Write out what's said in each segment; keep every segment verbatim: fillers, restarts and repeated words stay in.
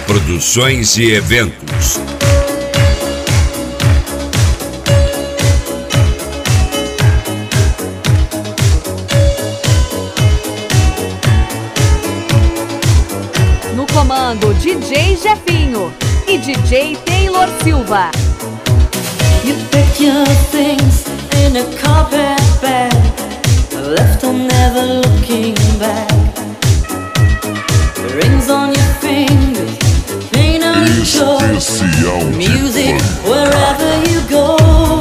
Produções e Eventos. No comando, D J Jefinho e D J Taylor Silva. You packed your things in a carpet bag, left them never looking back. Rings on your fingers, paint on your shoulders, music wherever you go.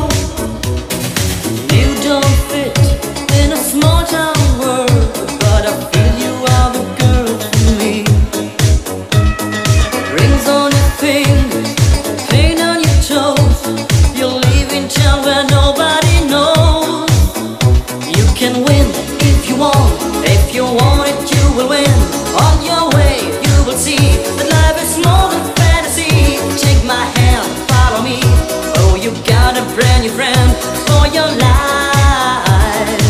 You don't fit in a small town world, but I feel you are the girl for me. Rings on your fingers, paint on your toes, you're leaving town where nobody knows. You can win if you want, if you want it you will win. On your way you will see that life is more than fantasy. Take my hand, follow me. Oh, you got a brand new friend for your life.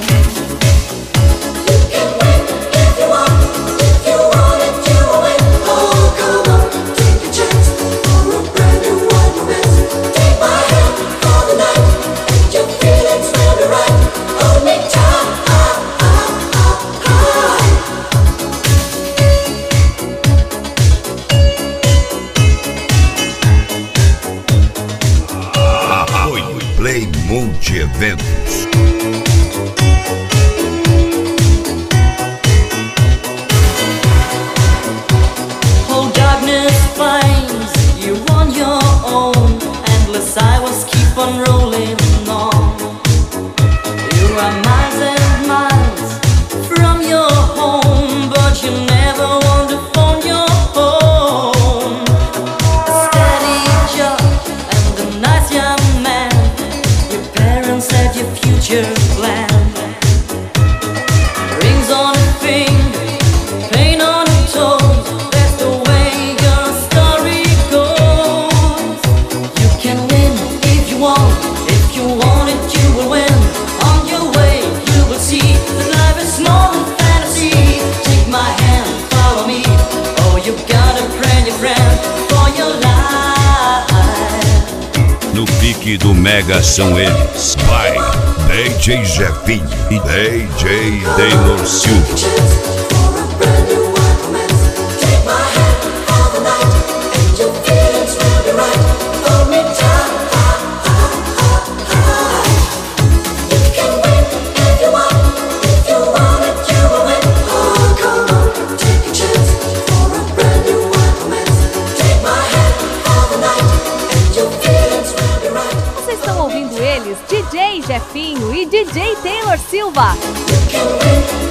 You can win if you want, if you want it you will win. Oh, come on, take a chance for a brand new one romance. Take my hand for the night, and your feelings will be right. Hold me tight. Play Multi Eventos. Oh, darkness finds you on your own. Endless highways keep on rolling on. You are miles and miles from your home, but you never want to phone your home. A steady job and a nice young man, said your future plan. Rings on a finger, paint on a toes, that's the way your story goes. You can win if you want, if you want it you will win. On your way you will see that life is more than fantasy. Take my hand, follow me. Oh, you got a brand new friend for your life. No pique do Mega são eles. Vai, D J Jefinho e D J Taylor Silva. D J Jefinho e D J Taylor Silva. You can win.